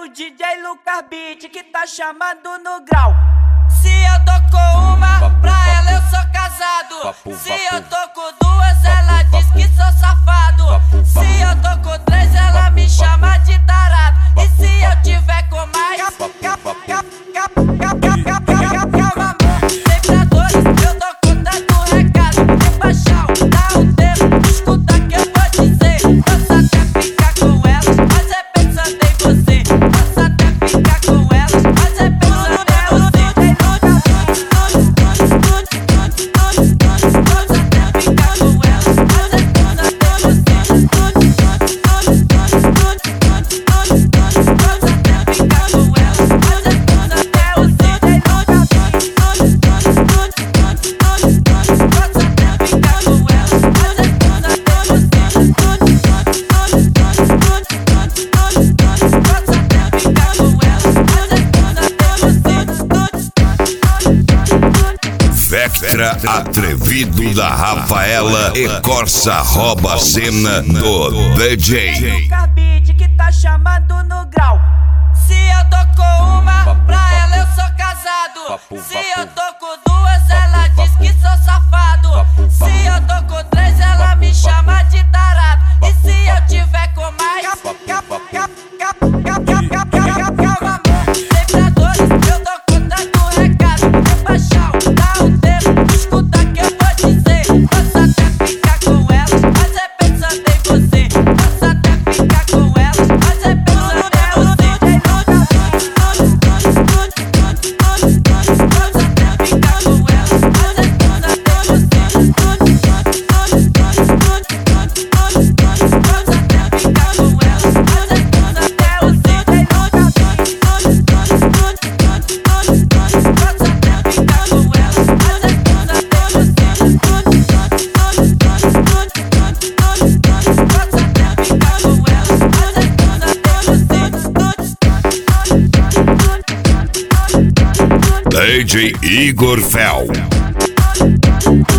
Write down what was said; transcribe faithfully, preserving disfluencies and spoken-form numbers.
o D J Lucas Beat que tá chamando no grau. Se eu tô com uma, pra ela eu sou casado. Se eu tô com duas, ela diz que sou safado. Se eu tô com três, ela me chama de tarado. E se eu tiver com mais, calma, amor, sem pra dois, eu tô contando recado. Tem paixão, dá um tempo, escuta que eu vou dizer. Posso até ficar com elas, mas é pensando em você. Posso até ficar com elas, mas é pensando em você. Vectra atrevido da Rafaela e Corsa rouba a cena do D J Lucas Beat que tá chamando no grau. Se eu tô com uma, pra ela eu sou casado. Se eu tô com duas, ela diz que sou safado. Se eu tô com três, ela me chama de tarado. E se eu tiver com mais, calma, amor, sem pra dois, eu tô contando recado. Tem paixão, dá um tempo, escuta que eu vou dizer. Posso até ficar com elas, mas é pensando em você. Posso até ficar com elas, mas é pensando em você. D J Igor Fel.